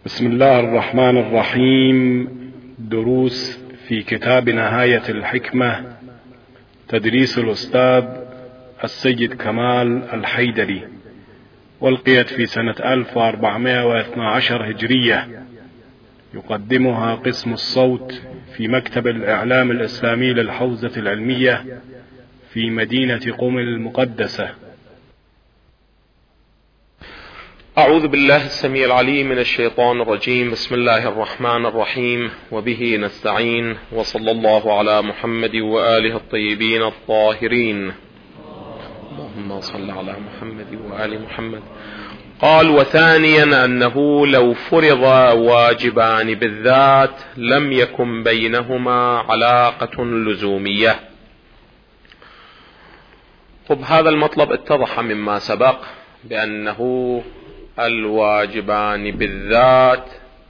بسم الله الرحمن الرحيم. دروس في كتاب نهاية الحكمة، تدريس الأستاذ السيد كمال الحيدري، والقيت في سنة 1412 هجرية. يقدمها قسم الصوت في مكتب الإعلام الإسلامي للحوزة العلمية في مدينة قم المقدسة. أعوذ بالله السميع العليم من الشيطان الرجيم. بسم الله الرحمن الرحيم، وبه نستعين، وصلى الله على محمد وآله الطيبين الطاهرين. اللهم صل على محمد وآل محمد. قال: وثانيا أنه لو فرض واجبان بالذات لم يكن بينهما علاقة لزومية. طب هذا المطلب اتضح مما سبق بأنه الواجبان بالذات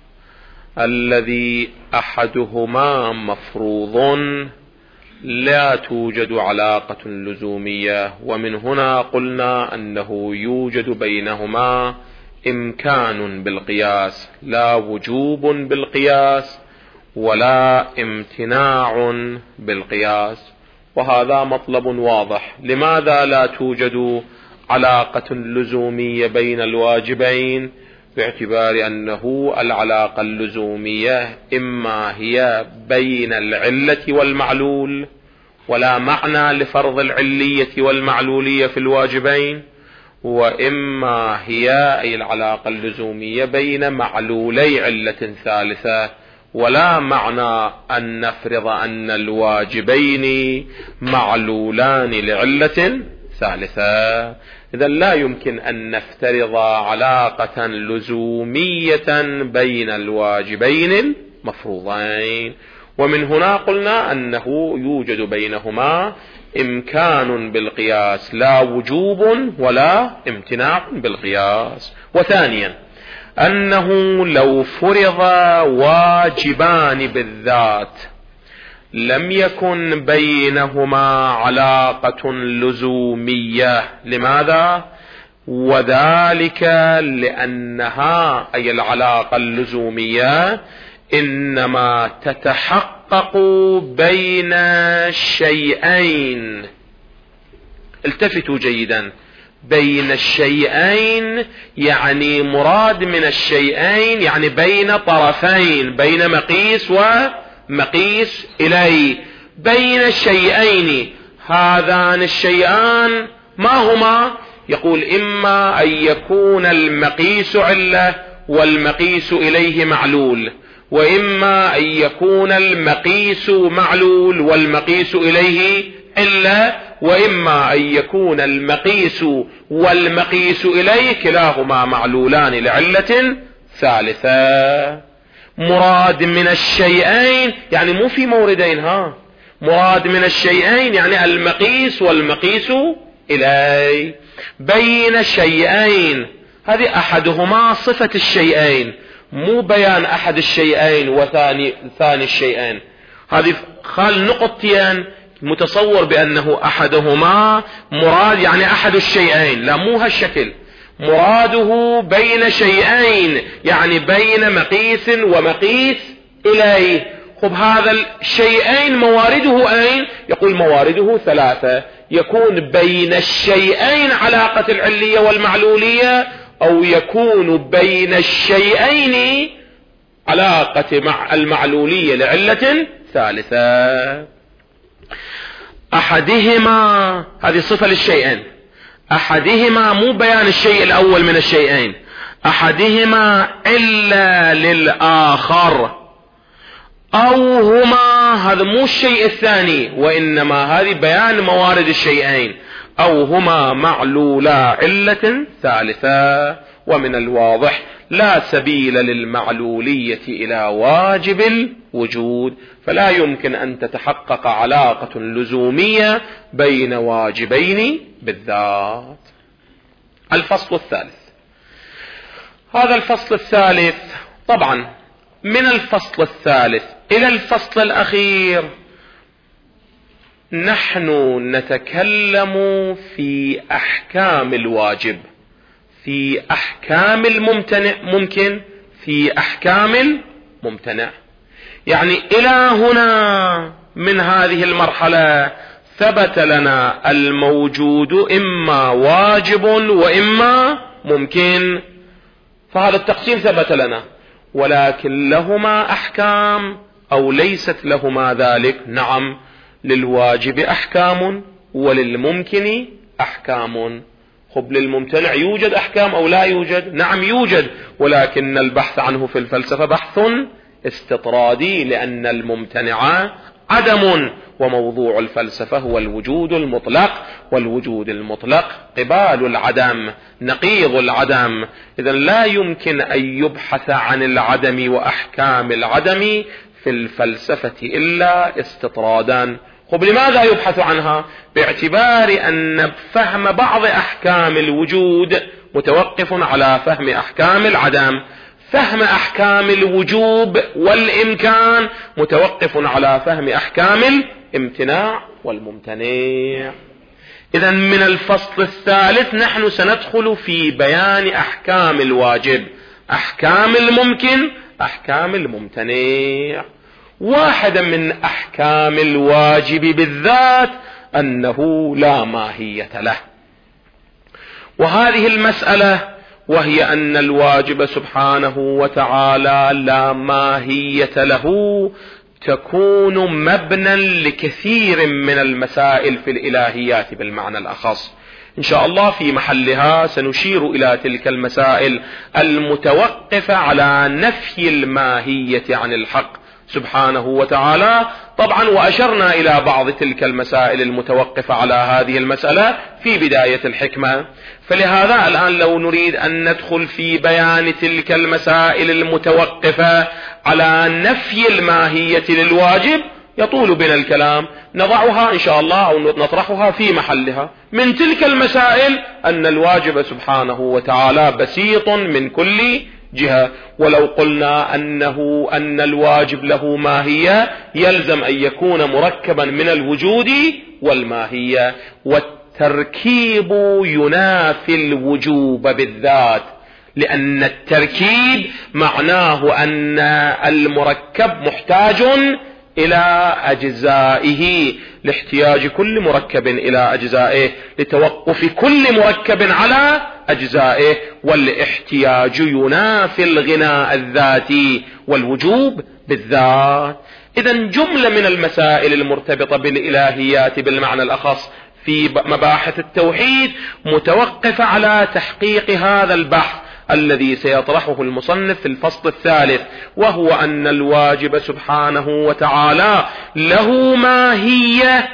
الذي أحدهما مفروض لا توجد علاقة لزومية، ومن هنا قلنا أنه يوجد بينهما إمكان بالقياس، لا وجوب بالقياس ولا امتناع بالقياس، وهذا مطلب واضح. لماذا لا توجد علاقة لزومية بين الواجبين؟ باعتبار أنه العلاقة اللزومية إما هي بين العلة والمعلول، ولا معنى لفرض العلية والمعلولية في الواجبين، وإما هي أي العلاقة اللزومية بين معلولي علة ثالثة، ولا معنى أن نفرض أن الواجبين معلولان لعلة ثالثة. إذا لا يمكن أن نفترض علاقة لزومية بين الواجبين المفروضين، ومن هنا قلنا أنه يوجد بينهما إمكان بالقياس، لا وجوب ولا امتناع بالقياس. وثانيا أنه لو فرض واجبان بالذات لم يكن بينهما علاقة لزومية. لماذا؟ وذلك لأنها أي العلاقة اللزومية إنما تتحقق بين الشيئين. التفتوا جيدا، بين الشيئين يعني مراد من الشيئين يعني بين طرفين، بين مقيس ومقيس إليه. بين الشيئين، هذان الشيئان ما هما؟ يقول: إما أن يكون المقيس علة والمقيس إليه معلول، وإما أن يكون المقيس معلول والمقيس إليه علة، وإما أن يكون المقيس والمقيس إليه كلاهما معلولان لعلة ثالثة. مراد من الشيئين يعني مو في موردين، مراد من الشيئين يعني المقيس والمقيس إليه. بين شيئين، هذه أحدهما صفة الشيئين، مو بيان أحد الشيئين وثاني الشيئين. هذه خال نقطتين، متصور بأنه أحدهما مراد يعني أحد الشيئين، لا مو هالشكل. مراده بين شيئين يعني بين مقيس ومقيس إليه. خب هذا الشيئين موارده أين؟ يقول موارده ثلاثة. يكون بين الشيئين علاقة العلية والمعلولية، أو يكون بين الشيئين علاقة مع المعلولية لعلة ثالثة. أحدهما، هذه صفة للشيئين، أحدهما مو بيان الشيء الأول من الشيئين، أحدهما إلا للآخر، أو هما، هذا مو الشيء الثاني وإنما هذه بيان موارد الشيئين، أو هما معلولا علة ثالثة. ومن الواضح لا سبيل للمعلولية إلى واجب الوجود، فلا يمكن أن تتحقق علاقة لزومية بين واجبين بالذات. الفصل الثالث. هذا الفصل الثالث طبعا من الفصل الثالث إلى الفصل الأخير نحن نتكلم في أحكام الواجب، في أحكام الممكن، في أحكام الممتنع. يعني إلى هنا من هذه المرحلة ثبت لنا الموجود إما واجب وإما ممكن، فهذا التقسيم ثبت لنا، ولكن لهما أحكام أو ليست لهما ذلك؟ نعم، للواجب أحكام وللممكن أحكام. خب للممتنع يوجد أحكام أو لا يوجد؟ نعم يوجد، ولكن البحث عنه في الفلسفة بحث استطرادي، لأن الممتنع عدم، وموضوع الفلسفة هو الوجود المطلق، والوجود المطلق قبال العدم، نقيض العدم. إذن لا يمكن أن يبحث عن العدم وأحكام العدم في الفلسفة إلا استطرادا. خب لماذا يبحث عنها؟ باعتبار أن فهم بعض أحكام الوجود متوقف على فهم أحكام العدم، فهم أحكام الوجوب والإمكان متوقف على فهم أحكام الامتناع والممتنع. إذن من الفصل الثالث نحن سندخل في بيان أحكام الواجب، أحكام الممكن، أحكام الممتنع. واحدة من أحكام الواجب بالذات أنه لا ماهية له، وهذه المسألة وهي أن الواجب سبحانه وتعالى لا ماهية له تكون مبنى لكثير من المسائل في الإلهيات بالمعنى الأخص. إن شاء الله في محلها سنشير إلى تلك المسائل المتوقفة على نفي الماهية عن الحق سبحانه وتعالى طبعا، وأشرنا إلى بعض تلك المسائل المتوقفة على هذه المسألة في بداية الحكمة. فلهذا الآن لو نريد أن ندخل في بيان تلك المسائل المتوقفة على نفي الماهية للواجب يطول بنا الكلام، نضعها إن شاء الله أو نطرحها في محلها. من تلك المسائل أن الواجب سبحانه وتعالى بسيط من كل جهة، ولو قلنا أن الواجب له ماهية يلزم أن يكون مركبا من الوجود والماهية، والتركيب ينافي الوجوب بالذات، لأن التركيب معناه أن المركب محتاج إلى أجزائه، لاحتياج كل مركب إلى أجزائه، لتوقف كل مركب على أجزائه، والاحتياج ينافي الغناء الذاتي والوجوب بالذات. إذن جملة من المسائل المرتبطة بالإلهيات بالمعنى الأخص في مباحث التوحيد متوقفة على تحقيق هذا البحث الذي سيطرحه المصنف في الفصل الثالث، وهو أن الواجب سبحانه وتعالى له ماهية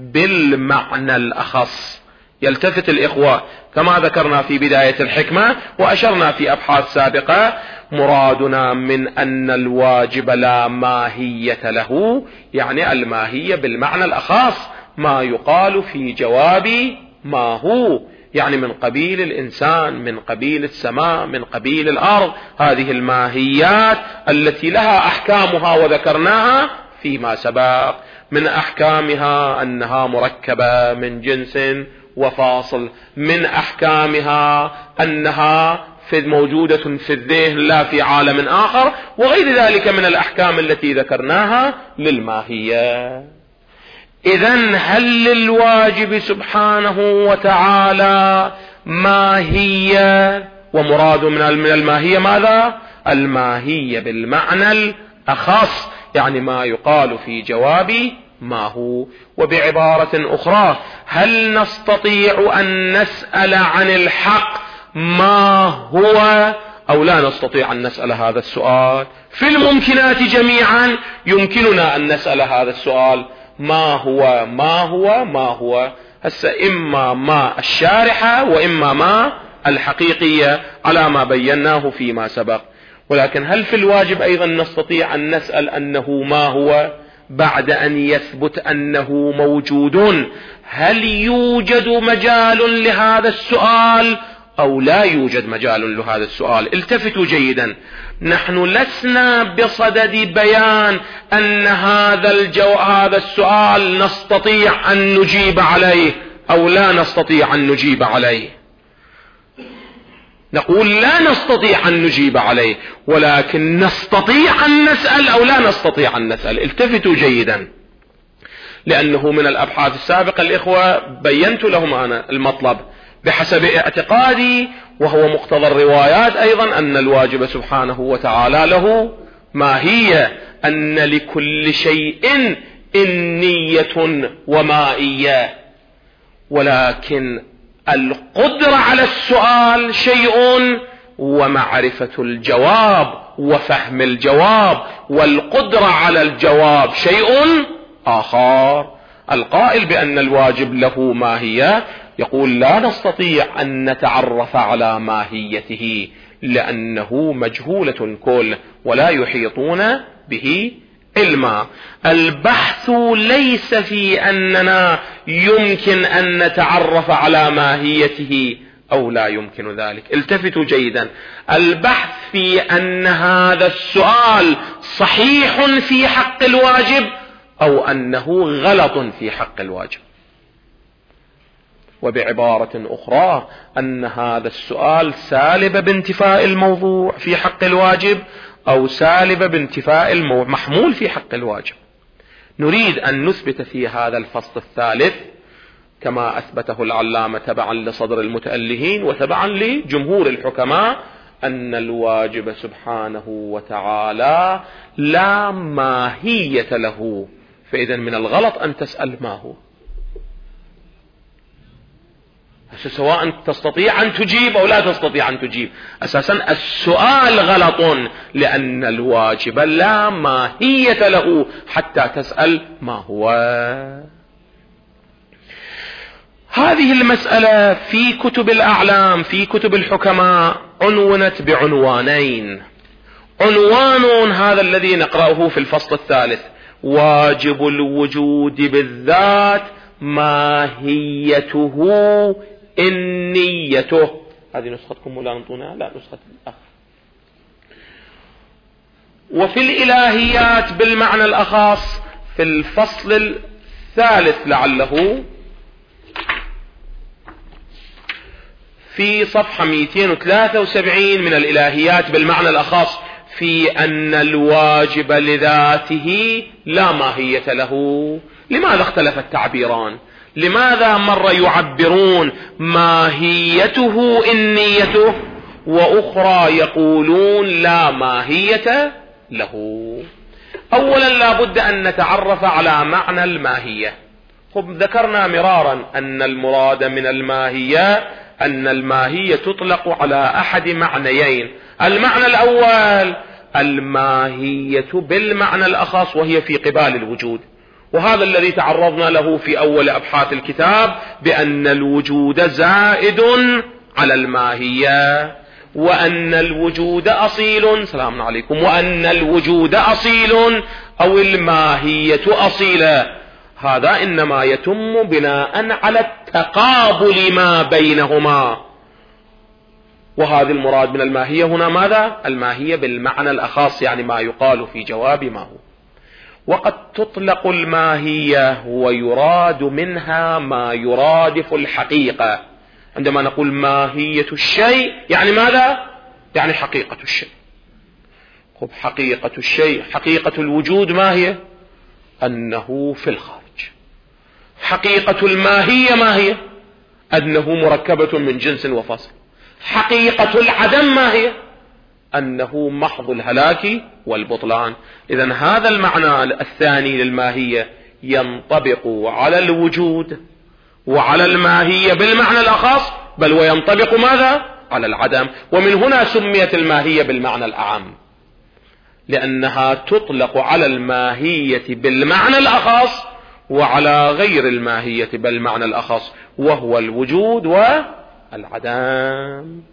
بالمعنى الأخص. يلتفت الإخوة كما ذكرنا في بداية الحكمة وأشرنا في أبحاث سابقة، مرادنا من أن الواجب لا ماهية له يعني الماهية بالمعنى الأخص، ما يقال في جواب ما هو، يعني من قبيل الإنسان، من قبيل السماء، من قبيل الأرض، هذه الماهيات التي لها أحكامها وذكرناها فيما سبق. من أحكامها أنها مركبة من جنس وفاصل، من أحكامها أنها موجودة في الذهن لا في عالم آخر، وغير ذلك من الأحكام التي ذكرناها للماهية. إذن هل للواجب سبحانه وتعالى ماهية؟ ومراد من الماهية ماذا؟ الماهية بالمعنى الأخص، يعني ما يقال في جواب ما هو. وبعبارة أخرى، هل نستطيع أن نسأل عن الحق ما هو أو لا نستطيع أن نسأل هذا السؤال؟ في الممكنات جميعا يمكننا أن نسأل هذا السؤال، ما هو ما هو ما هو، هسه إما ما الشارحة وإما ما الحقيقية على ما بيناه فيما سبق. ولكن هل في الواجب أيضا نستطيع أن نسأل أنه ما هو بعد أن يثبت أنه موجود؟ هل يوجد مجال لهذا السؤال أو لا يوجد مجال لهذا السؤال؟ التفتوا جيدا، نحن لسنا بصدد بيان أن هذا السؤال نستطيع أن نجيب عليه أو لا نستطيع أن نجيب عليه. نقول لا نستطيع أن نجيب عليه، ولكن نستطيع أن نسأل أو لا نستطيع أن نسأل. التفتوا جيدا، لأنه من الأبحاث السابقة الإخوة بينت لهم أنا المطلب بحسب اعتقادي، وهو مقتضى الروايات أيضا، أن الواجب سبحانه وتعالى له ماهية، أن لكل شيء نية ومائية، ولكن القدرة على السؤال شيء، ومعرفة الجواب وفهم الجواب والقدرة على الجواب شيء آخر. القائل بأن الواجب له ماهية يقول لا نستطيع أن نتعرف على ماهيته لأنه مجهولة الكل ولا يحيطون به علما. البحث ليس في أننا يمكن أن نتعرف على ماهيته أو لا يمكن ذلك. التفتوا جيدا، البحث في أن هذا السؤال صحيح في حق الواجب أو أنه غلط في حق الواجب. وبعبارة أخرى أن هذا السؤال سالب بانتفاء الموضوع في حق الواجب أو سالب بانتفاء محمول في حق الواجب. نريد أن نثبت في هذا الفصل الثالث كما أثبته العلامة تبعا لصدر المتألهين وتبعا لجمهور الحكماء أن الواجب سبحانه وتعالى لا ماهية له. فإذا من الغلط أن تسأل ما هو، سواء تستطيع أن تجيب أو لا تستطيع أن تجيب. أساسا السؤال غلط، لأن الواجب لا ماهية له حتى تسأل ما هو. هذه المسألة في كتب الأعلام في كتب الحكماء عنونت بعنوانين. عنوان هذا الذي نقرأه في الفصل الثالث: واجب الوجود بالذات ماهيته النيته. هذه نسختكم ولا انطونا؟ لا، نسخة الأخ. وفي الإلهيات بالمعنى الأخص في الفصل الثالث لعله في صفحة 273 من الإلهيات بالمعنى الأخص في أن الواجب لذاته لا ماهية له. لماذا اختلف التعبيران؟ لماذا مرة يعبرون ماهيته النيته وأخرى يقولون لا ماهية له؟ أولا لا بد أن نتعرف على معنى الماهية. ذكرنا مرارا أن المراد من الماهية أن الماهية تطلق على أحد معنيين. المعنى الأول الماهية بالمعنى الأخص وهي في قبال الوجود، وهذا الذي تعرضنا له في أول أبحاث الكتاب بأن الوجود زائد على الماهية، وأن الوجود أصيل. سلام عليكم. وأن الوجود أصيل أو الماهية أصيلة. هذا إنما يتم بناء على التقابل ما بينهما. وهذا المراد من الماهية هنا ماذا؟ الماهية بالمعنى الأخص، يعني ما يقال في جواب ما هو. وقد تطلق الماهية ويراد منها ما يرادف الحقيقة. عندما نقول ماهية الشيء يعني ماذا؟ يعني حقيقة الشيء. خب حقيقة الشيء، حقيقة الوجود ما هي؟ أنه في الخارج. حقيقة الماهية ما هي؟ أنه مركبة من جنس وفصل. حقيقة العدم ما هي؟ أنه محض الهلاك والبطلان. إذن هذا المعنى الثاني للماهية ينطبق على الوجود وعلى الماهية بالمعنى الأخص، بل وينطبق ماذا؟ على العدم. ومن هنا سميت الماهية بالمعنى الأعم، لأنها تطلق على الماهية بالمعنى الأخص وعلى غير الماهية بالمعنى الأخص، وهو الوجود والعدم.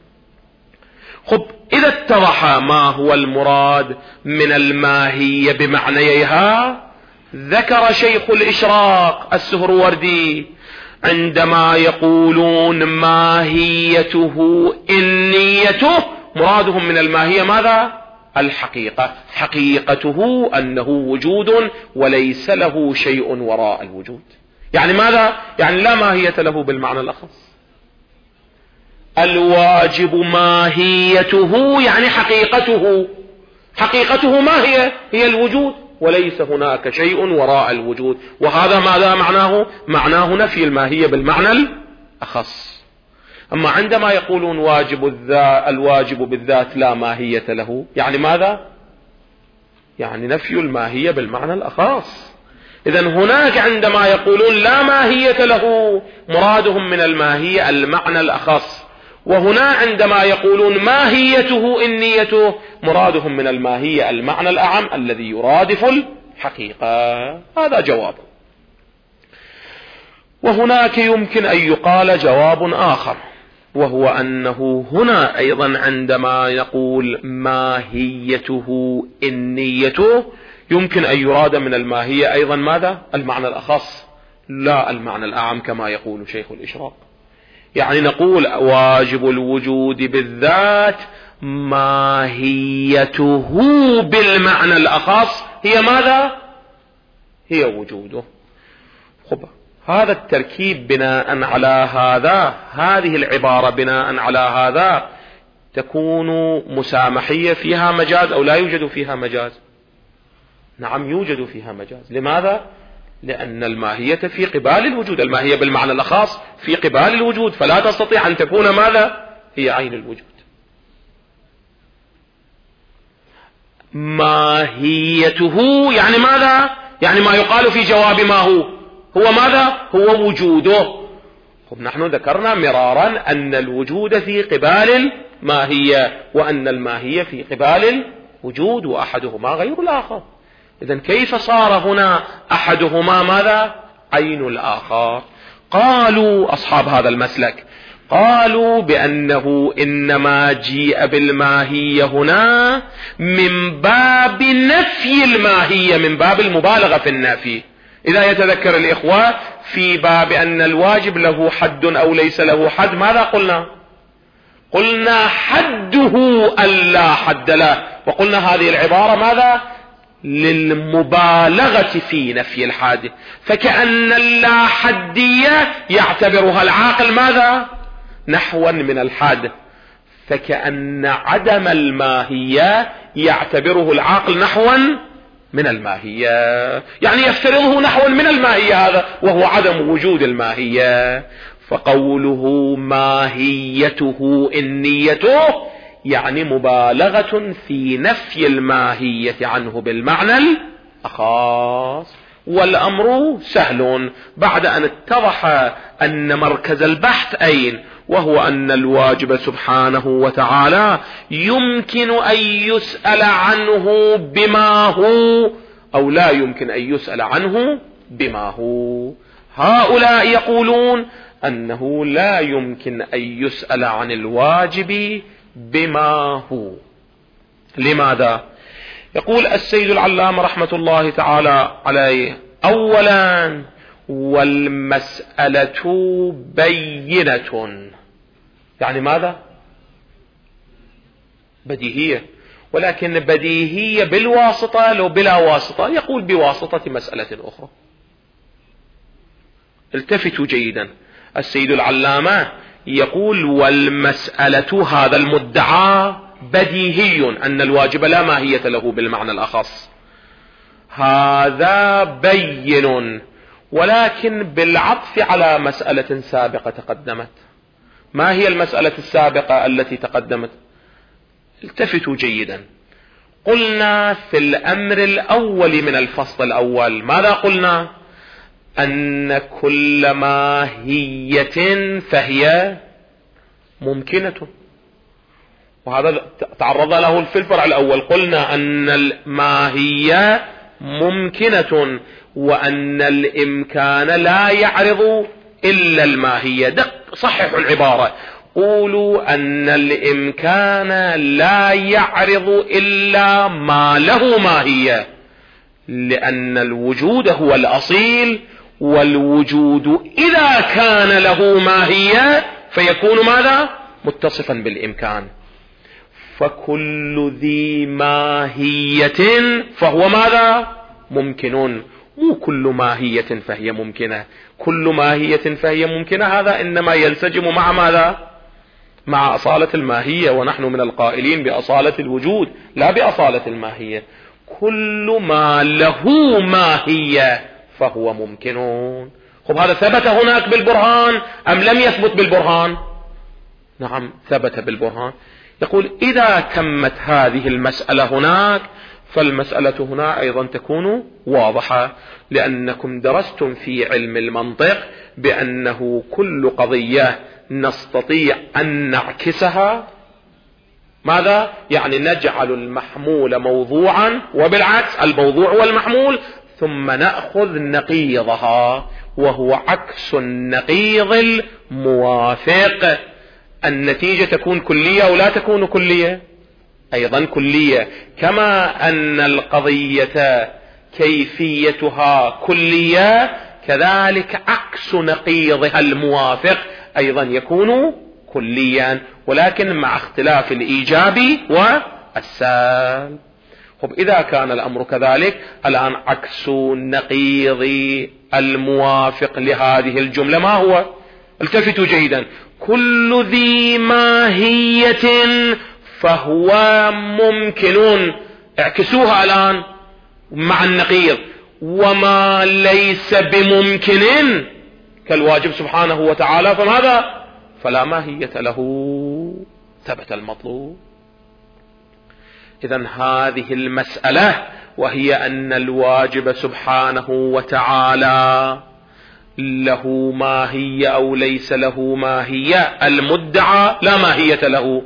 خب إذا اتضح ما هو المراد من الماهية بمعنيها، ذكر شيخ الإشراق السهروردي عندما يقولون ماهيته النيته، مرادهم من الماهية ماذا؟ الحقيقة. حقيقته أنه وجود وليس له شيء وراء الوجود. يعني ماذا؟ يعني لا ماهية له بالمعنى الأخص. الواجب ماهيته يعني حقيقته ما هي الوجود، وليس هناك شيء وراء الوجود. وهذا ماذا معناه نفي الماهية بالمعنى الأخص. أما عندما يقولون الواجب بالذات لا ماهية له، يعني ماذا؟ يعني نفي الماهية بالمعنى الأخص. إذن هناك عندما يقولون لا ماهية له مرادهم من الماهية المعنى الأخص، وهنا عندما يقولون ماهيته النية مرادهم من الماهية المعنى الأعم الذي يرادف الحقيقة. هذا جواب. وهناك يمكن أن يقال جواب آخر، وهو أنه هنا أيضا عندما يقول ماهيته النية يمكن أن يراد من الماهية أيضا ماذا؟ المعنى الأخص لا المعنى الأعم كما يقول شيخ الإشراق. يعني نقول واجب الوجود بالذات ماهيته بالمعنى الأخص هي ماذا؟ هي وجوده. هذا التركيب بناء على هذه العبارة بناء على هذا تكون مسامحية فيها مجاز أو لا يوجد فيها مجاز؟ نعم يوجد فيها مجاز. لماذا؟ لأن الماهية في قبال الوجود، الماهية بالمعنى الخاص في قبال الوجود، فلا تستطيع أن تكون ماذا؟ هي عين الوجود. ماهيته يعني ماذا؟ يعني ما يقال في جواب ما هو ماذا؟ هو وجوده. نحن ذكرنا مرارا أن الوجود في قبال الماهية، وأن الماهية في قبال الوجود، وأحدهما غير الآخر. إذن كيف صار هنا أحدهما ماذا؟ عين الآخر. قالوا أصحاب هذا المسلك قالوا بأنه إنما جيء بالماهية هنا من باب نفي الماهية، من باب المبالغة في النفي. إذا يتذكر الإخوة في باب أن الواجب له حد أو ليس له حد، ماذا قلنا حده ألا حد له، وقلنا هذه العبارة ماذا؟ للمبالغة في نفي الحد، فكأن اللا حدية يعتبرها العاقل ماذا؟ نحوا من الحد، فكأن عدم الماهية يعتبره العاقل نحوا من الماهية، يعني يفترضه نحوا من الماهية هذا، وهو عدم وجود الماهية. فقوله ماهيته النيته يعني مبالغة في نفي الماهية عنه بالمعنى الخاص. والأمر سهل بعد أن اتضح أن مركز البحث أين، وهو أن الواجب سبحانه وتعالى يمكن أن يسأل عنه بما هو أو لا يمكن أن يسأل عنه بما هو. هؤلاء يقولون أنه لا يمكن أن يسأل عن الواجب بما هو. لماذا؟ يقول السيد العلامة رحمة الله تعالى عليه: أولا والمسألة بينة، يعني ماذا؟ بديهية، ولكن بديهية بالواسطة لو بلا واسطة يقول بواسطة مسألة أخرى. التفتوا جيدا، السيد العلامة يقول والمسألة هذا المدعى بديهي أن الواجب لا ماهية له بالمعنى الأخص، هذا بين، ولكن بالعطف على مسألة سابقة تقدمت. ما هي المسألة السابقة التي تقدمت؟ التفتوا جيدا، قلنا في الأمر الأول من الفصل الأول ماذا قلنا؟ أن كل ماهية فهي ممكنة، وهذا تعرض له في الفرع الأول. قلنا أن الماهية ممكنة، وأن الإمكان لا يعرض إلا الماهية. صححوا العبارة، قولوا أن الإمكان لا يعرض إلا ما له ماهية، لأن الوجود هو الأصيل، والوجود إذا كان له ماهية فيكون ماذا؟ متصفا بالإمكان. فكل ذي ماهية فهو ماذا؟ ممكن. مو كل ماهية فهي ممكنة، كل ماهية فهي ممكنة هذا إنما ينسجم مع ماذا؟ مع أصالة الماهية، ونحن من القائلين بأصالة الوجود لا بأصالة الماهية. كل ما له ماهية فهو ممكن. خب هذا ثبت هناك بالبرهان أم لم يثبت بالبرهان؟ نعم ثبت بالبرهان. يقول إذا تمت هذه المسألة هناك فالمسألة هنا أيضا تكون واضحة، لأنكم درستم في علم المنطق بأنه كل قضية نستطيع أن نعكسها. ماذا؟ يعني نجعل المحمول موضوعا وبالعكس الموضوع والمحمول، ثم نأخذ نقيضها وهو عكس النقيض الموافق. النتيجة تكون كلية أو لا تكون كلية؟ أيضا كلية. كما أن القضية كيفيتها كلية كذلك عكس نقيضها الموافق أيضا يكون كليا، ولكن مع اختلاف الإيجاب والسلب. طب إذا كان الأمر كذلك الآن عكس النقيض الموافق لهذه الجملة ما هو؟ التفتوا جيدا. كل ذي ماهية فهو ممكن. اعكسوها الآن مع النقيض. وما ليس بممكن كالواجب سبحانه وتعالى فماذا؟ فلا ماهية له. ثبت المطلوب. إذن هذه المسألة وهي أن الواجب سبحانه وتعالى له ماهية أو ليس له ماهية، المدعى لا ماهية له.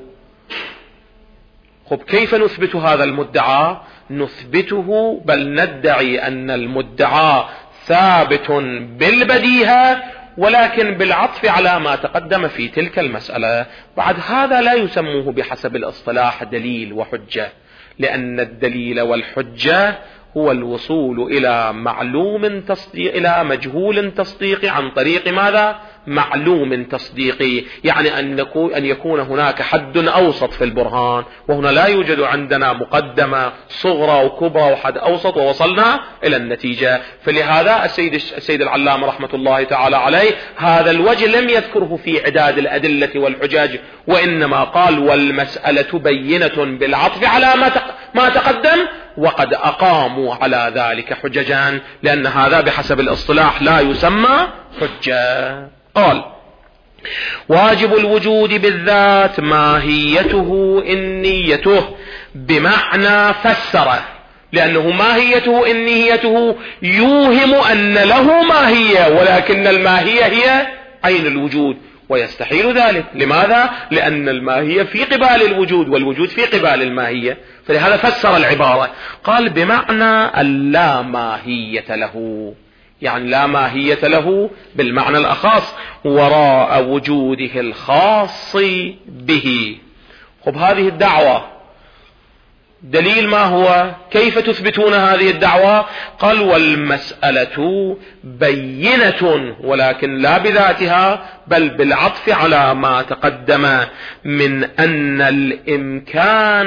خب كيف نثبت هذا المدعى؟ نثبته بل ندعي أن المدعى ثابت بالبديهة ولكن بالعطف على ما تقدم في تلك المسألة. بعد هذا لا يسموه بحسب الاصطلاح دليل وحجة، لأن الدليل والحجة هو الوصول إلى معلوم تصديق إلى مجهول تصديقي عن طريق ماذا؟ معلوم تصديقي. يعني أن يكون هناك حد أوسط في البرهان، وهنا لا يوجد عندنا مقدمة صغرى وكبرى وحد أوسط ووصلنا إلى النتيجة. فلهذا السيد العلامة رحمة الله تعالى عليه هذا الوجه لم يذكره في عداد الأدلة والحجاج، وإنما قال والمسألة بينة بالعطف على ما تقدم وقد أقاموا على ذلك حججا، لأن هذا بحسب الاصطلاح لا يسمى حجة. قال واجب الوجود بالذات ماهيته إنيته، بمعنى فسره، لأنه ماهيته إنيته يوهم أن له ماهية، ولكن الماهية هي عين الوجود، ويستحيل ذلك. لماذا؟ لأن الماهية في قبال الوجود والوجود في قبال الماهية. فلهذا فسر العبارة قال بمعنى اللا ماهية له، يعني لا ماهية له بالمعنى الأخص وراء وجوده الخاص به. خب هذه الدعوة دليل ما هو؟ كيف تثبتون هذه الدعوة؟ قال والمسألة بينة، ولكن لا بذاتها بل بالعطف على ما تقدم من أن الإمكان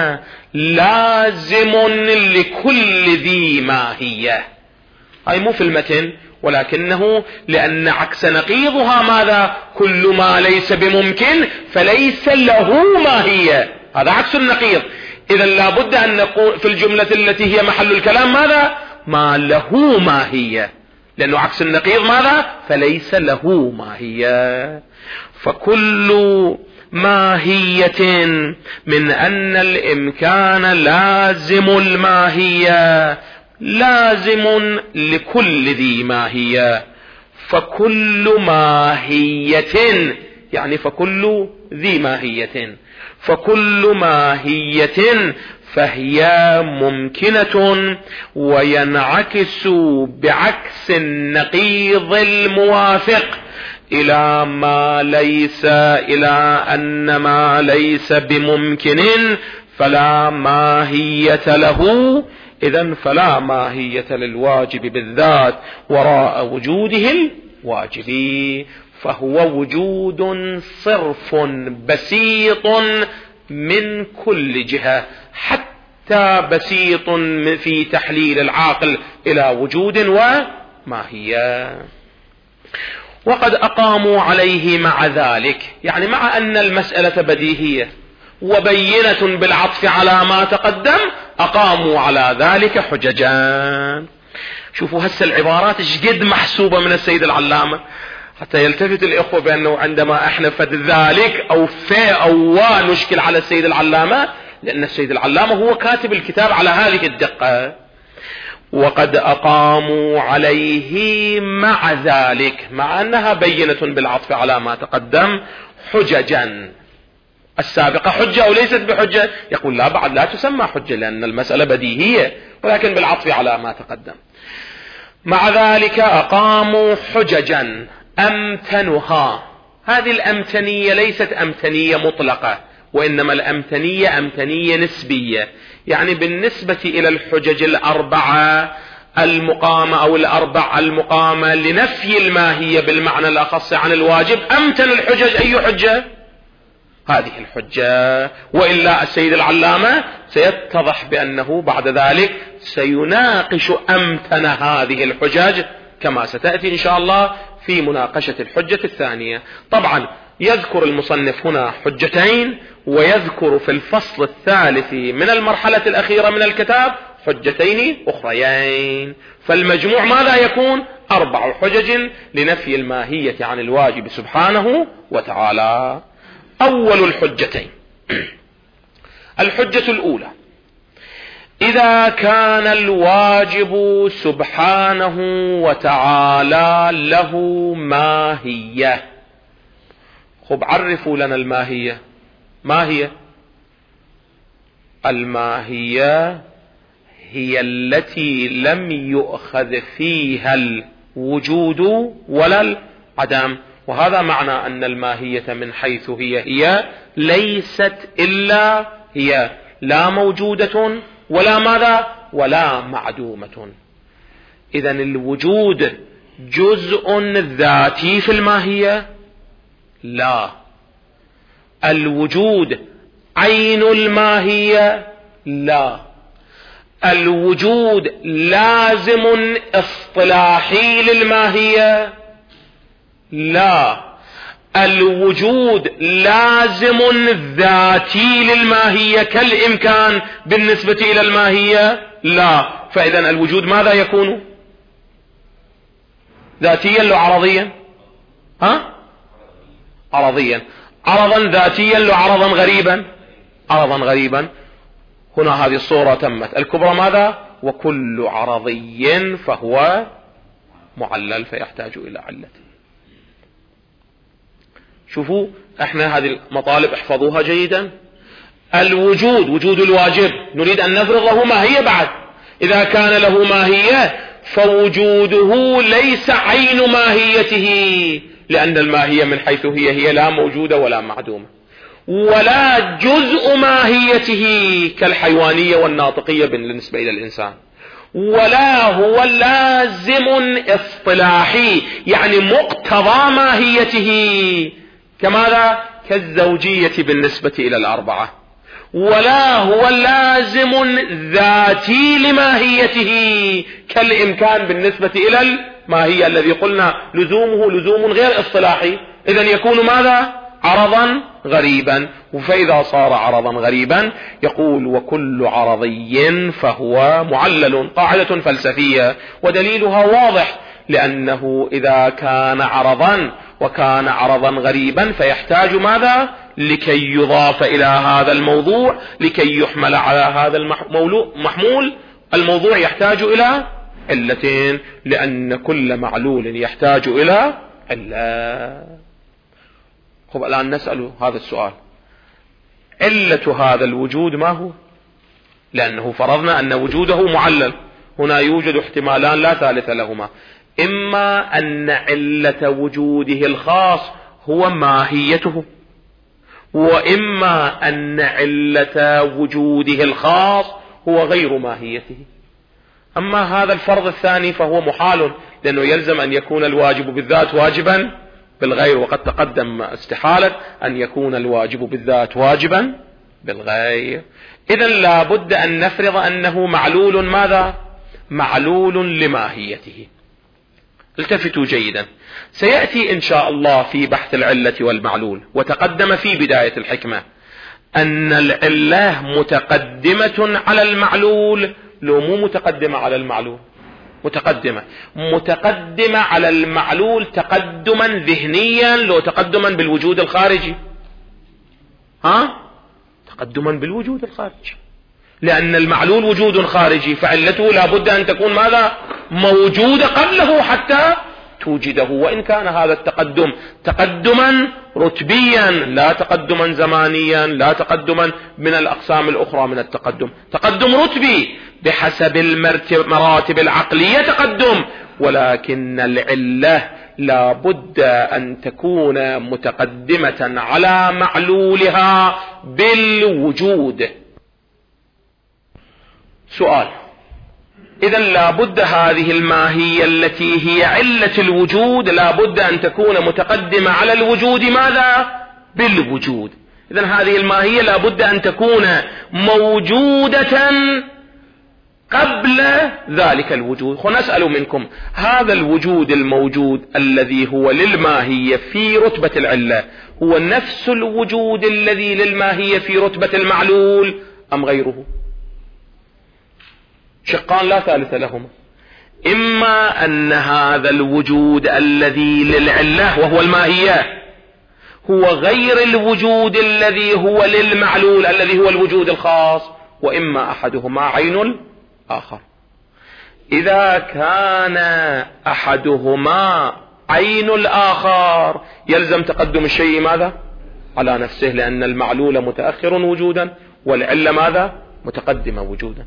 لازم لكل ذي ماهية. هاي مو في المتن، ولكنه لأن عكس نقيضها ماذا؟ كل ما ليس بممكن فليس له ماهية، هذا عكس النقيض. إذا لابد أن نقول في الجملة التي هي محل الكلام ماذا؟ ما له ماهية، لأنه عكس النقيض ماذا؟ فليس له ماهية. فكل ماهية من أن الإمكان لازم الماهية، لازم لكل ذي ماهية. فكل ماهية يعني فكل ذي ماهية، فكل ماهية فهي ممكنة، وينعكس بعكس النقيض الموافق إلى أن ما ليس بممكن فلا ماهية له. إذن فلا ماهية للواجب بالذات وراء وجوده الواجب، فهو وجود صرف بسيط من كل جهة، حتى بسيط في تحليل العاقل إلى وجود وماهية. وقد أقاموا عليه مع ذلك، يعني مع أن المسألة بديهية وبينة بالعطف على ما تقدم، أقاموا على ذلك حججا. شوفوا هسه العبارات ايش قد محسوبة من السيد العلامة، حتى يلتفت الإخوة بأنه عندما احنا فد ذلك أو في أو نشكل على السيد العلامة، لأن السيد العلامة هو كاتب الكتاب على هذه الدقة. وقد أقاموا عليه مع ذلك، مع أنها بينة بالعطف على ما تقدم، حججا. السابقة حجة أو ليست بحجة؟ يقول لا، بعد لا تسمى حجة لأن المسألة بديهية، ولكن بالعطف على ما تقدم. مع ذلك أقاموا حججا أمتنها. هذه الأمتنية ليست أمتنية مطلقة، وإنما الأمتنية أمتنية نسبية، يعني بالنسبة إلى الحجج الأربعة المقامة أو الأربع المقامة لنفي الماهية بالمعنى الأخص عن الواجب، أمتن الحجج أي حجة؟ هذه الحجة. وإلا السيد العلامة سيتضح بأنه بعد ذلك سيناقش أمتن هذه الحجج كما ستأتي إن شاء الله في مناقشة الحجة الثانية. طبعا يذكر المصنف هنا حجتين، ويذكر في الفصل الثالث من المرحلة الأخيرة من الكتاب حجتين أخريين، فالمجموع ماذا يكون؟ 4 حجج لنفي الماهية عن الواجب سبحانه وتعالى. أول الحجتين، الحجة الأولى: إذا كان الواجب سبحانه وتعالى له ماهية. خب عرفوا لنا الماهية. ما هي الماهية؟ هي التي لم يؤخذ فيها الوجود ولا العدم، وهذا معنى أن الماهية من حيث هي ليست إلا هي، لا موجودة ولا ماذا ولا معدومة. إذن الوجود جزء ذاتي في الماهية؟ لا. الوجود عين الماهية؟ لا. الوجود لازم اصطلاحي للماهية؟ لا. الوجود لازم ذاتي للماهية كالإمكان بالنسبة إلى الماهية؟ لا. فإذا الوجود ماذا يكون؟ ذاتيا لو عرضيا؟ عرضيا. عرضا ذاتيا لو عرضا غريبا؟ عرضا غريبا. هنا هذه الصورة تمت. الكبرى ماذا؟ وكل عرضي فهو معلل فيحتاج إلى علة. شوفوا احنا هذه المطالب احفظوها جيدا. الوجود وجود الواجب نريد ان نفرض له ماهية بعد. اذا كان له ماهية فوجوده ليس عين ماهيته، لان الماهية من حيث هي لا موجودة ولا معدومة، ولا جزء ماهيته كالحيوانية والناطقية بالنسبة الى الانسان، ولا هو لازم اصطلاحي يعني مقتضى ماهيته كماذا؟ كالزوجية بالنسبة إلى الأربعة، ولا هو لازم ذاتي لماهيته كالإمكان بالنسبة إلى الماهية الذي قلنا لزومه لزوم غير اصطلاحي. إذن يكون ماذا؟ عرضا غريبا. فإذا صار عرضا غريبا يقول وكل عرضي فهو معلل. قاعدة فلسفية ودليلها واضح، لأنه إذا كان عرضا وكان عرضا غريبا فيحتاج ماذا؟ لكي يضاف إلى هذا الموضوع، لكي يحمل على هذا المحمول الموضوع يحتاج إلى علتين، لأن كل معلول يحتاج إلى علة. خب الآن نسأل هذا السؤال: علة هذا الوجود ما هو؟ لأنه فرضنا أن وجوده معلل. هنا يوجد احتمالان لا ثالث لهما: إما أن علة وجوده الخاص هو ماهيته، وإما أن علة وجوده الخاص هو غير ماهيته. أما هذا الفرض الثاني فهو محال، لأنه يلزم أن يكون الواجب بالذات واجبا بالغير، وقد تقدم استحالة أن يكون الواجب بالذات واجبا بالغير. إذن لا بد أن نفرض أنه معلول ماذا؟ معلول لماهيته. التفتوا جيدا، سيأتي إن شاء الله في بحث العلة والمعلول، وتقدم في بداية الحكمة أن العلة متقدمة على المعلول، لو مو متقدمة على المعلول، متقدمة على المعلول تقدما ذهنيا، لو تقدما بالوجود الخارجي، تقدما بالوجود الخارجي، لأن المعلول وجود خارجي، فعلته لابد أن تكون ماذا؟ موجودة قبله حتى توجده، وإن كان هذا التقدم تقدما رتبيا لا تقدما زمانيا، لا تقدما من الأقسام الأخرى من التقدم، تقدم رتبي بحسب المراتب العقلية تقدم، ولكن العلة لا بد أن تكون متقدمة على معلولها بالوجود. سؤال: إذا لا بد هذه الماهية التي هي علة الوجود لا بد أن تكون متقدمة على الوجود ماذا؟ بالوجود. إذا هذه الماهية لا بد أن تكون موجودة قبل ذلك الوجود. نسأل منكم، هذا الوجود الموجود الذي هو للماهية في رتبة العلة هو نفس الوجود الذي للماهية في رتبة المعلول أم غيره؟ شقان لا ثالث لهما، إما أن هذا الوجود الذي للعلة وهو الماهية هو غير الوجود الذي هو للمعلول الذي هو الوجود الخاص، وإما أحدهما عين الآخر. إذا كان أحدهما عين الآخر يلزم تقدم الشيء ماذا؟ على نفسه، لأن المعلول متأخر وجودا والعلة ماذا؟ متقدمة وجودا.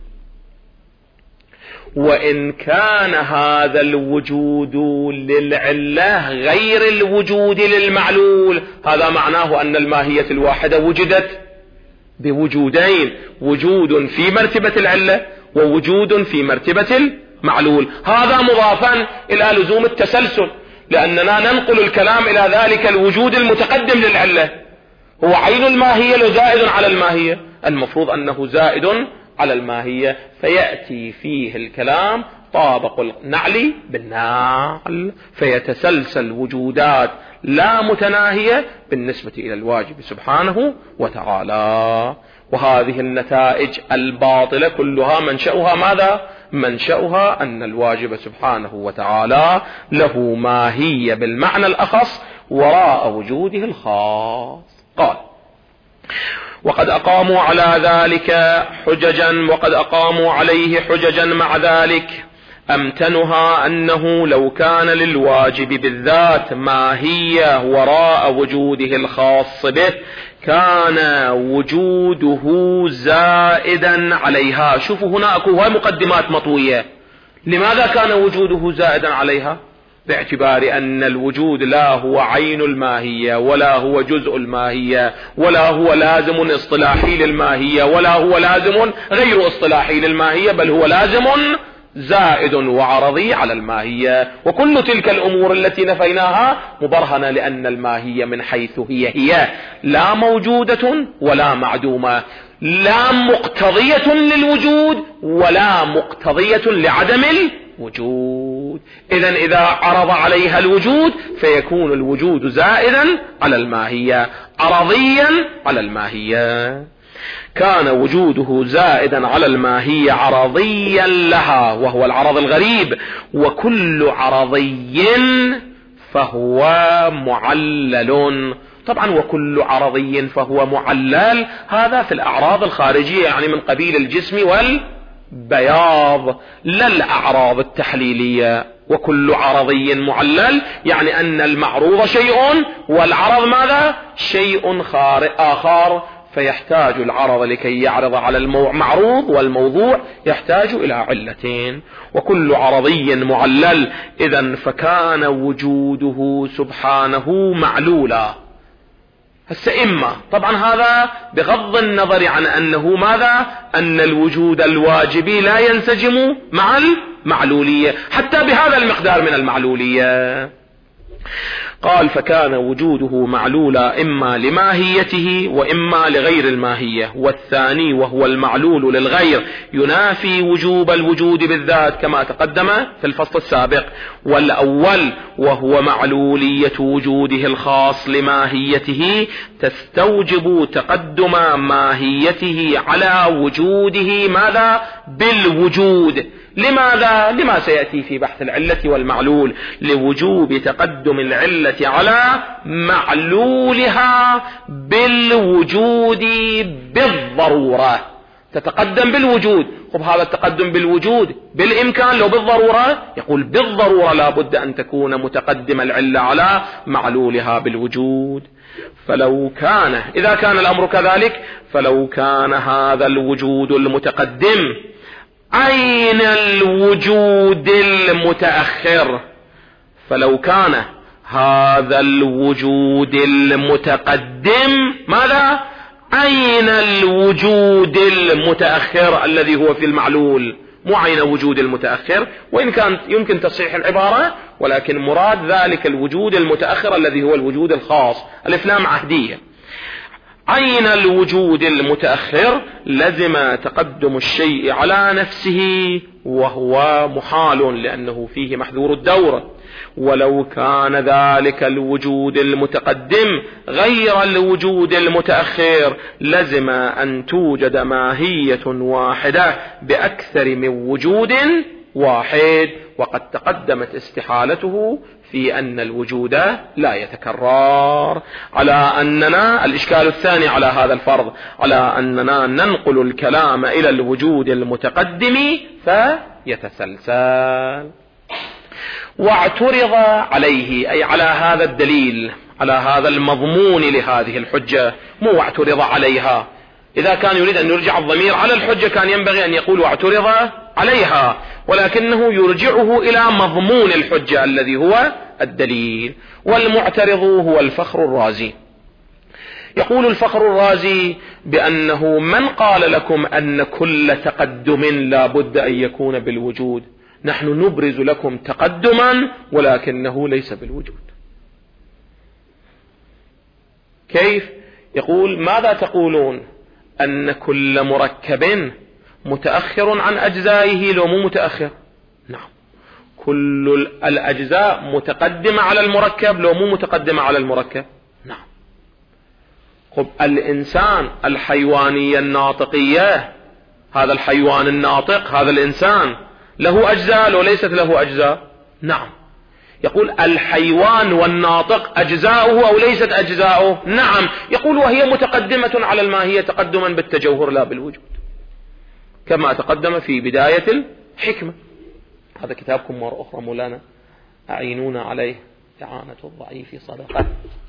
وإن كان هذا الوجود للعلة غير الوجود للمعلول، هذا معناه أن الماهية الواحدة وجدت بوجودين، وجود في مرتبة العلة ووجود في مرتبة المعلول. هذا مضافا إلى لزوم التسلسل، لأننا ننقل الكلام إلى ذلك الوجود المتقدم للعلة، هو عين الماهية لو زائد على الماهية، المفروض أنه زائد على الماهية، فيأتي فيه الكلام طابق النعل بالنعل، فيتسلسل وجودات لا متناهية بالنسبة إلى الواجب سبحانه وتعالى. وهذه النتائج الباطلة كلها منشأها ماذا؟ منشأها أن الواجب سبحانه وتعالى له ماهية بالمعنى الأخص وراء وجوده الخاص. قال: وقد أقاموا على ذلك حججا، وقد أقاموا عليه حججا مع ذلك أمتنها أنه لو كان للواجب بالذات ماهية وراء وجوده الخاص به كان وجوده زائدا عليها. شوفوا هناك مقدمات مطوية. لماذا كان وجوده زائدا عليها؟ باعتبار أن الوجود لا هو عين الماهية ولا هو جزء الماهية ولا هو لازم اصطلاحي للماهية ولا هو لازم غير اصطلاحي للماهية، بل هو لازم زائد وعرضي على الماهية. وكل تلك الأمور التي نفيناها مبرهنة، لأن الماهية من حيث هي لا موجودة ولا معدومة، لا مقتضية للوجود ولا مقتضية لعدم الوجود. إذن إذا عرض عليها الوجود فيكون الوجود زائدا على الماهية عرضيا على الماهية. كان وجوده زائدا على الماهية عرضيا لها، وهو العرض الغريب، وكل عرضي فهو معلل. طبعا وكل عرضي فهو معلل، هذا في الأعراض الخارجية، يعني من قبيل الجسم والبياض، لا الأعراض التحليلية. وكل عرضي معلل يعني أن المعروض شيء والعرض ماذا؟ شيء آخر، فيحتاج العرض لكي يعرض على المعروض والموضوع يحتاج إلى علتين. وكل عرضي معلل، إذن فكان وجوده سبحانه معلولا. إما طبعا هذا بغض النظر عن أنه ماذا؟ أن الوجود الواجبي لا ينسجم مع المعلولية حتى بهذا المقدار من المعلولية. قال فكان وجوده معلولا إما لماهيته وإما لغير الماهية، والثاني وهو المعلول للغير ينافي وجوب الوجود بالذات كما تقدم في الفصل السابق، والأول وهو معلولية وجوده الخاص لماهيته تستوجب تقدم ماهيته على وجوده ماذا؟ بالوجود. لماذا؟ لما سيأتي في بحث العلة والمعلول، لوجوب تقدم العلة على معلولها بالوجود بالضرورة. تتقدم بالوجود. خب هذا التقدم بالوجود بالإمكان لو بالضرورة؟ يقول بالضرورة لا بد أن تكون متقدم العلة على معلولها بالوجود. فلو كان، إذا كان الأمر كذلك، فلو كان هذا الوجود المتقدم أين الوجود المتأخر؟ فلو كان هذا الوجود المتقدم ماذا؟ أين الوجود المتأخر الذي هو في المعلول؟ مو أين وجود المتأخر، وإن كان يمكن تصحيح العبارة، ولكن مراد ذلك الوجود المتأخر الذي هو الوجود الخاص. الألف لام عهدية. أين الوجود المتأخر؟ لزم تقدم الشيء على نفسه، وهو محال لأنه فيه محذور الدور. ولو كان ذلك الوجود المتقدم غير الوجود المتأخر لزم أن توجد ماهية واحدة بأكثر من وجود واحد، وقد تقدمت استحالته في أن الوجود لا يتكرر. على أننا الإشكال الثاني على هذا الفرض، على أننا ننقل الكلام إلى الوجود المتقدم فيتسلسل. واعترض عليه، أي على هذا الدليل، على هذا المضمون لهذه الحجة، مو اعترض عليها. إذا كان يريد أن يرجع الضمير على الحجة كان ينبغي أن يقول واعترض عليها، ولكنه يرجعه إلى مضمون الحجة الذي هو الدليل. والمعترض هو الفخر الرازي. يقول الفخر الرازي بأنه من قال لكم أن كل تقدم لا بد أن يكون بالوجود؟ نحن نبرز لكم تقدما ولكنه ليس بالوجود. كيف؟ يقول ماذا تقولون؟ أن كل مركب متأخر عن أجزائه لو مو متأخر؟ نعم. كل الأجزاء متقدمة على المركب لو مو متقدمة على المركب؟ نعم. خب الإنسان الحيوانية الناطقية، هذا الحيوان الناطق، هذا الإنسان له أجزاء لو ليست له أجزاء؟ نعم. يقول الحيوان والناطق أجزاؤه أو ليست أجزاؤه؟ نعم. يقول وهي متقدمة على الماهية تقدما بالتجوهر لا بالوجود، كما تقدم في بداية الحكمة. هذا كتابكم مرة أخرى مولانا، أعينونا عليه، إعانة الضعيف صدقة.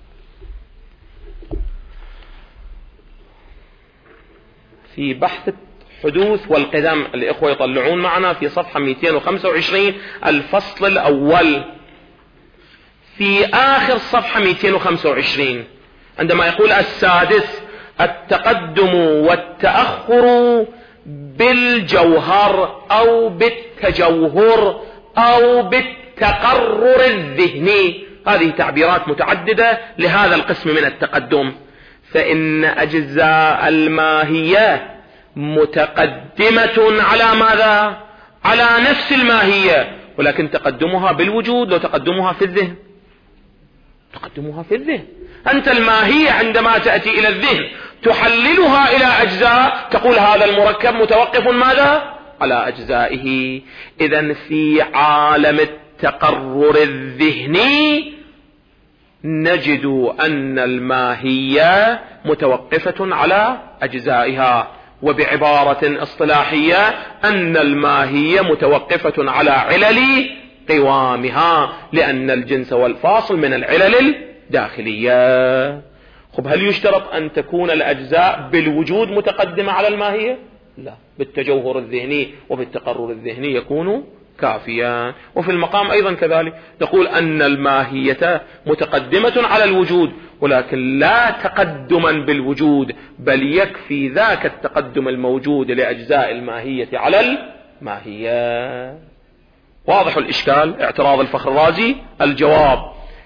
في بحث الحدوث والقدم، الإخوة يطلعون معنا في صفحة 225 الفصل الأول، في آخر صفحة 225 عندما يقول السادس التقدم والتأخر بالجوهر أو بالتجوهر أو بالتقرر الذهني. هذه تعبيرات متعددة لهذا القسم من التقدم. فإن أجزاء الماهية متقدمة على ماذا؟ على نفس الماهية، ولكن تقدمها بالوجود لو تقدمها في الذهن. تقدمها في الذهن. أنت الماهية عندما تأتي إلى الذهن تحللها إلى أجزاء، تقول هذا المركب متوقف ماذا؟ على أجزائه. إذن في عالم التقرر الذهني نجد أن الماهية متوقفة على أجزائها، وبعبارة اصطلاحية أن الماهية متوقفة على علل قوامها، لأن الجنس والفاصل من العلل الداخلية. خب هل يشترط أن تكون الأجزاء بالوجود متقدمة على الماهية؟ لا، بالتجوهر الذهني وبالتقرر الذهني يكون كافيا. وفي المقام أيضا كذلك تقول أن الماهية متقدمة على الوجود، ولكن لا تقدما بالوجود، بل يكفي ذاك التقدم الموجود لأجزاء الماهية على الماهية. واضح الإشكال؟ اعتراض الفخر الرازي. الجواب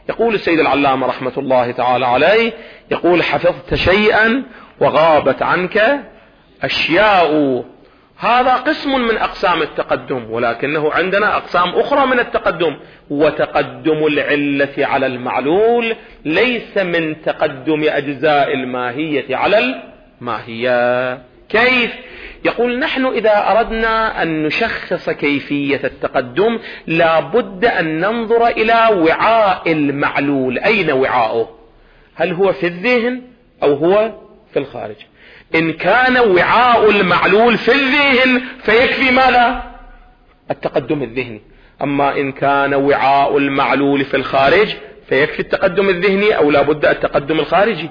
يقول السيد العلامة رحمة الله تعالى عليه، يقول: حفظت شيئا وغابت عنك أشياء. هذا قسم من أقسام التقدم، ولكنه عندنا أقسام أخرى من التقدم. وتقدم العلة على المعلول ليس من تقدم أجزاء الماهية على الماهية. كيف؟ يقول: نحن إذا أردنا أن نشخص كيفية التقدم لا بد أن ننظر إلى وعاء المعلول. أين وعاؤه؟ هل هو في الذهن أو هو في الخارج؟ إن كان وعاء المعلول في الذهن فيكفي ماذا؟ التقدم الذهني. أما إن كان وعاء المعلول في الخارج فيكفي التقدم الذهني أو لا بد التقدم الخارجي،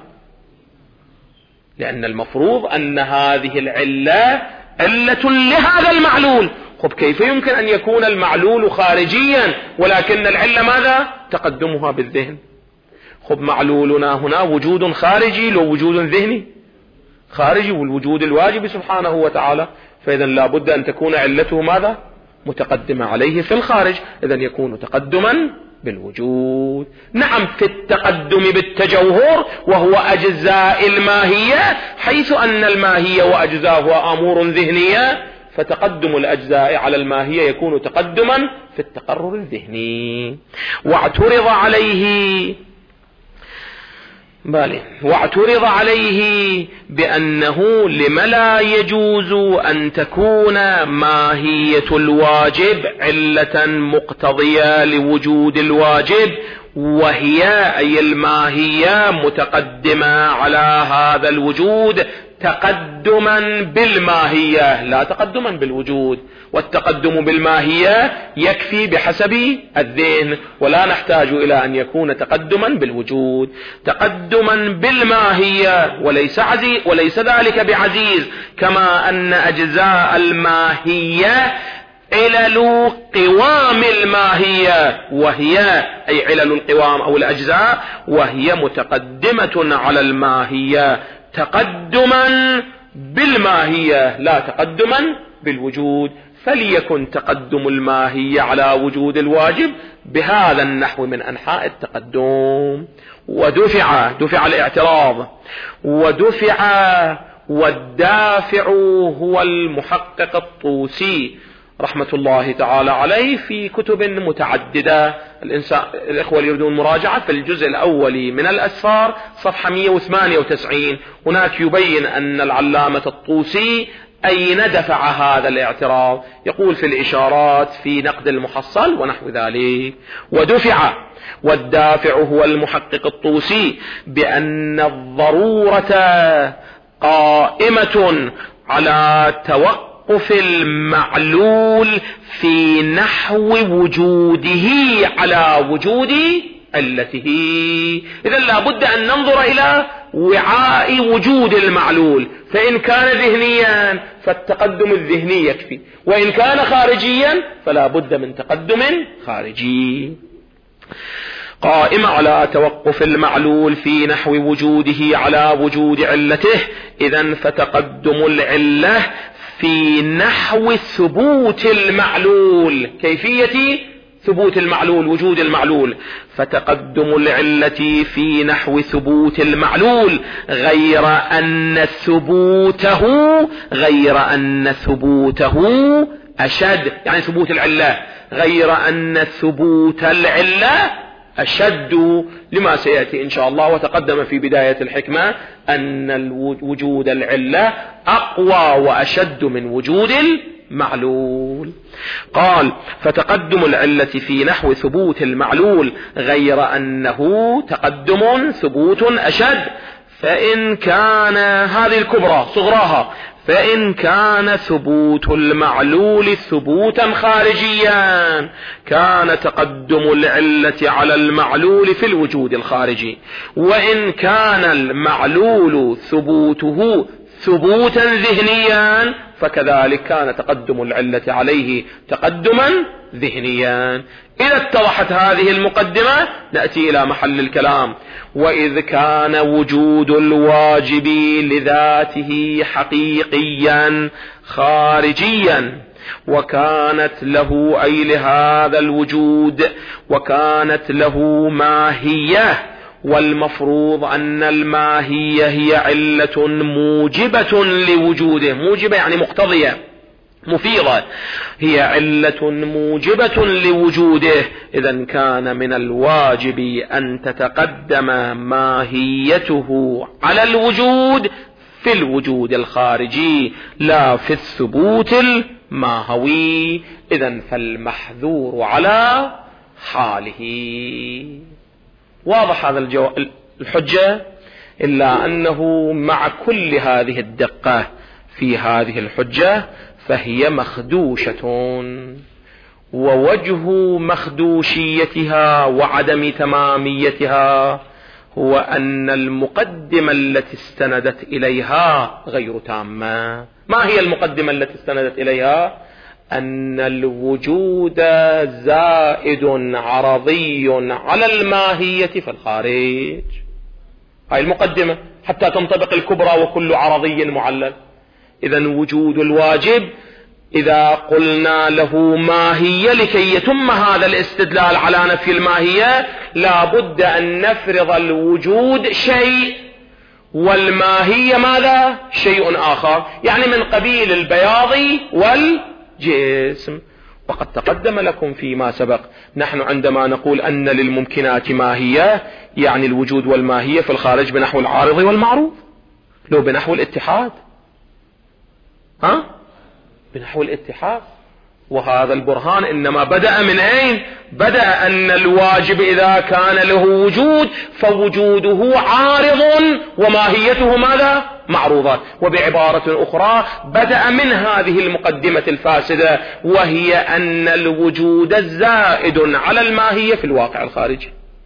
لأن المفروض أن هذه العلة علة لهذا المعلول. خب كيف يمكن أن يكون المعلول خارجيا ولكن العلة ماذا؟ تقدمها بالذهن. خب معلولنا هنا وجود خارجي لو وجود ذهني؟ خارجي، والوجود الواجب سبحانه وتعالى، فإذا لا بد أن تكون علته ماذا؟ متقدمة عليه في الخارج، إذا يكون تقدما بالوجود. نعم، في التقدم بالتجوهر وهو أجزاء الماهية، حيث أن الماهية وأجزاؤها أمور ذهنية، فتقدم الأجزاء على الماهية يكون تقدما في التقرر الذهني. واعترض عليه بأنه لم لا يجوز أن تكون ماهية الواجب علة مقتضية لوجود الواجب، وهي أي الماهية متقدمة على هذا الوجود تقدما بالماهية لا تقدما بالوجود. والتقدم بالماهية يكفي بحسب الذهن، ولا نحتاج إلى أن يكون تقدما بالوجود. تقدما بالماهية وليس ذلك بعزيز، كما أن أجزاء الماهية علل قوام الماهية، وهي أي علل القوام أو الأجزاء، وهي متقدمة على الماهية تقدما بالماهية لا تقدما بالوجود. فليكن تقدم الماهية على وجود الواجب بهذا النحو من أنحاء التقدم. ودفع الاعتراض، والدافع هو المحقق الطوسي رحمة الله تعالى عليه في كتب متعددة. الإخوة اللي يريدون مراجعة في الجزء الأول من الأسفار صفحة 198 هناك يبين أن العلامة الطوسي أين دفع هذا الاعتراض. يقول في الإشارات في نقد المحصل ونحو ذلك: والدافع هو المحقق الطوسي بأن الضرورة قائمة على توقف المعلول في نحو وجوده على وجود علته. إذا لا بد أن ننظر إلى وعاء وجود المعلول، فإن كان ذهنيا فالتقدم الذهني يكفي، وإن كان خارجيا فلا بد من تقدم خارجي. قائم على توقف المعلول في نحو وجوده على وجود علته. إذن فتقدم العلة في نحو ثبوت المعلول، كيفية ثبوت المعلول وجود المعلول، فتقدم العلة في نحو ثبوت المعلول غير أن ثبوته أشد، يعني ثبوت العلة غير أن ثبوت العلة أشد، لما سيأتي إن شاء الله وتقدم في بداية الحكمة أن وجود العلة أقوى وأشد من وجود المعلول. قال: فتقدم العلة في نحو ثبوت المعلول غير أنه تقدم ثبوت أشد، فإن كان هذه الكبرى صغراها، فإن كان ثبوت المعلول ثبوتا خارجيا كان تقدم العلة على المعلول في الوجود الخارجي، وإن كان المعلول ثبوته ثبوتا ذهنيا فكذلك كان تقدم العلة عليه تقدما ذهنيا. إذا اتضحت هذه المقدمة نأتي إلى محل الكلام. وإذ كان وجود الواجب لذاته حقيقيا خارجيا وكانت له أي لهذا الوجود وكانت له ماهية، والمفروض أن الماهية هي علة موجبة لوجوده، موجبة يعني مقتضية مفيضة، هي علة موجبة لوجوده. إذن كان من الواجب أن تتقدم ماهيته على الوجود في الوجود الخارجي لا في الثبوت الماهوي. إذن فالمحذور على حاله. واضح هذا الحجة، إلا أنه مع كل هذه الدقة في هذه الحجة فهي مخدوشة، ووجه مخدوشيتها وعدم تماميتها هو أن المقدمة التي استندت إليها غير تامة. ما هي المقدمة التي استندت إليها؟ أن الوجود زائد عرضي على الماهية في الخارج. هاي المقدمة حتى تنطبق الكبرى وكل عرضي معلل. إذن وجود الواجب إذا قلنا له ماهية لكي يتم هذا الاستدلال على نفي الماهية لا بد أن نفرض الوجود شيء والماهية ماذا؟ شيء آخر، يعني من قبيل البياض والجسم. وقد تقدم لكم فيما سبق نحن عندما نقول أن للممكنات ماهية يعني الوجود والماهية في الخارج بنحو العارض والمعروض، لو بنحو الاتحاد بنحو الاتحاد. وهذا البرهان إنما بدأ من أين؟ بدأ أن الواجب إذا كان له وجود فوجوده عارض وماهيته ماذا؟ معروضة. وبعبارة أخرى بدأ من هذه المقدمة الفاسدة وهي أن الوجود زائد على الماهية في الواقع الخارجي.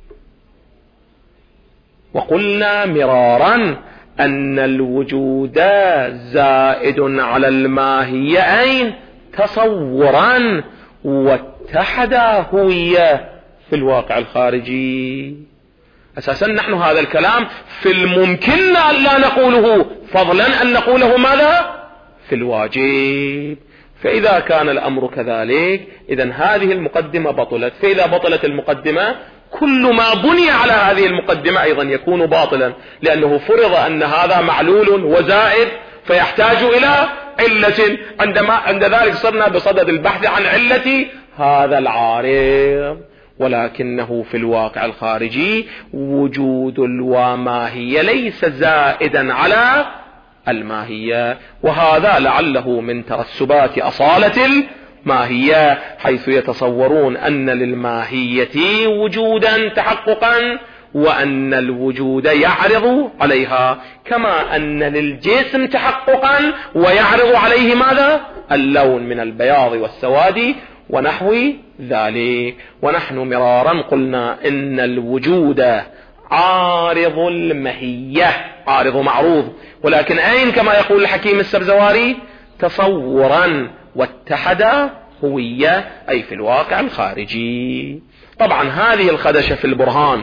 وقلنا مرارا أن الوجود زائد على الماهية أين؟ تصورا، واتحد هوية في الواقع الخارجي. أساسا نحن هذا الكلام في الممكن أن لا نقوله، فضلا أن نقوله ماذا؟ في الواجب. فإذا كان الأمر كذلك إذن هذه المقدمة بطلت. فإذا بطلت المقدمة كل ما بني على هذه المقدمة أيضا يكون باطلا، لأنه فرض أن هذا معلول وزائد فيحتاج إلى علة. عند ذلك صرنا بصدد البحث عن علة هذا العارض. ولكنه في الواقع الخارجي وجود الوماهية ليس زائدا على الماهية، وهذا لعله من ترسبات أصالة الماهية، حيث يتصورون أن للماهية وجودا تحققا وأن الوجود يعرض عليها، كما أن للجسم تحققا ويعرض عليه ماذا؟ اللون من البياض والسواد ونحو ذلك. ونحن مرارا قلنا إن الوجود عارض المهية، عارض معروض، ولكن أين كما يقول الحكيم السبزواري؟ تصورا، واتحد هوية، أي في الواقع الخارجي. طبعا هذه الخدشة في البرهان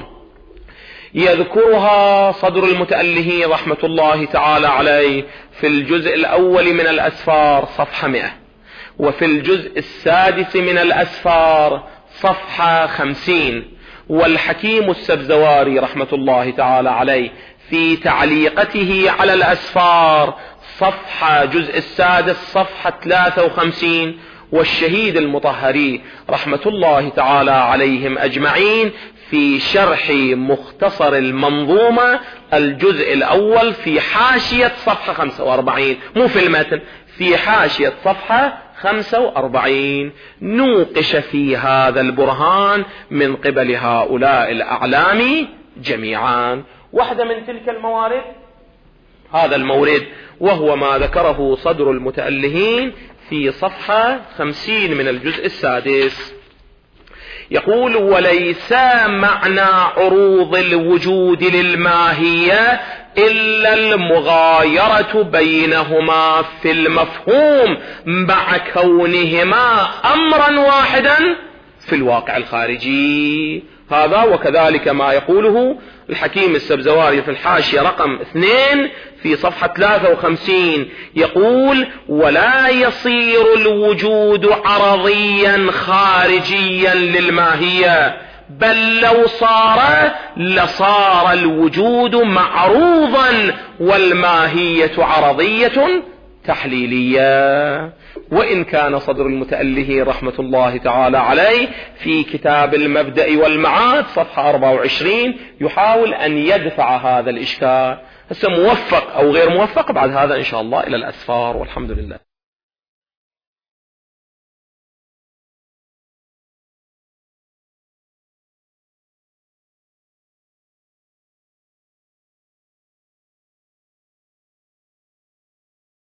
يذكرها صدر المتأله رحمة الله تعالى عليه في الجزء الأول من الأسفار صفحة 100، وفي الجزء السادس من الأسفار صفحة 50، والحكيم السبزواري رحمة الله تعالى عليه في تعليقته على الأسفار صفحة جزء السادس صفحة 53، والشهيد المطهري رحمة الله تعالى عليهم أجمعين في شرح مختصر المنظومة الجزء الأول في حاشية صفحة 45، مو في المتن، في حاشية صفحة 45 نوقش في هذا البرهان من قبل هؤلاء الأعلام جميعا. واحدة من تلك الموارد هذا المورد، وهو ما ذكره صدر المتألهين في صفحة 50 من الجزء السادس. يقول: وليس معنى عروض الوجود للماهية إلا المغايرة بينهما في المفهوم مع كونهما أمرا واحدا في الواقع الخارجي. هذا. وكذلك ما يقوله الحكيم السبزواري في الحاشية رقم 2 في صفحة 53 يقول: ولا يصير الوجود عرضيا خارجيا للماهية، بل لو صار لصار الوجود معروضا والماهية عرضية تحليلية. وإن كان صدر المتأله رحمة الله تعالى عليه في كتاب المبدأ والمعاد صفحة 24 يحاول أن يدفع هذا الإشكال. هسه موفق أو غير موفق بعد هذا إن شاء الله إلى الأسفار، والحمد لله.